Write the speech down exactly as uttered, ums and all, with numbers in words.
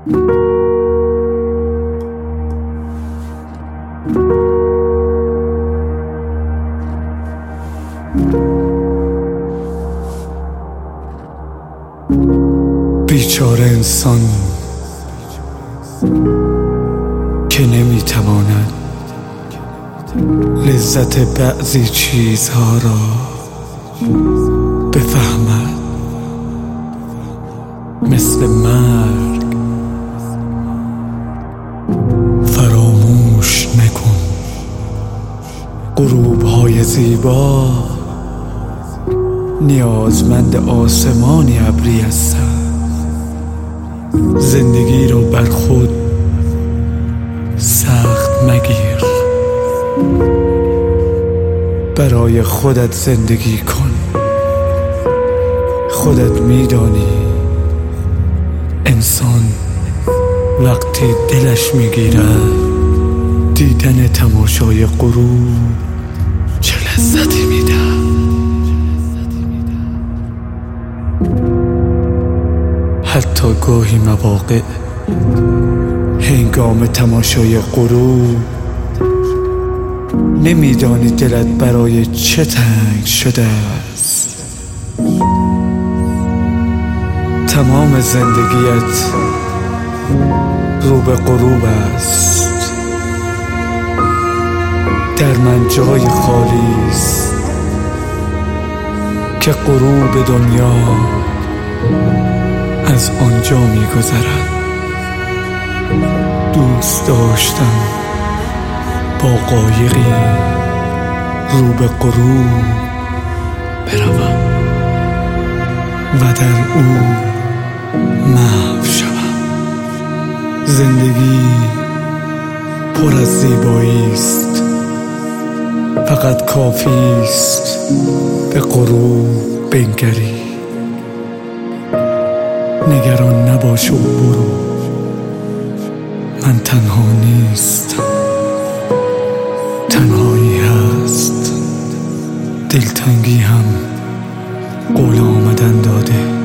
بیچاره انسان که نمیتواند لذت بعضی چیزها را بفهمد، مثل مرگ. فراموش نکن غروب‌های زیبا نیازمند آسمانی ابری هستند. زندگی را بر خود سخت مگیر، برای خودت زندگی کن. خودت میدانی انسان وقتی دلش میگیرد دیدن تماشای غروب چه لذتی میده. حتی گاهی مواقع هنگام تماشای غروب نمیدانی دلت برای چه تنگ شده است. تمام زندگیت رو به غروب است. در من جای خالی است که غروب دنیا از آنجا می گذرد. دوست داشتم با قایقی رو به غروب بروم و در او محو شوم. زندگی پر از زیبایی است، فقط کافی است به غروب بنگری. نگران نباش و برو، من تنها نیستم. تنهایی هست، دلتنگی هم قول آمدن داده.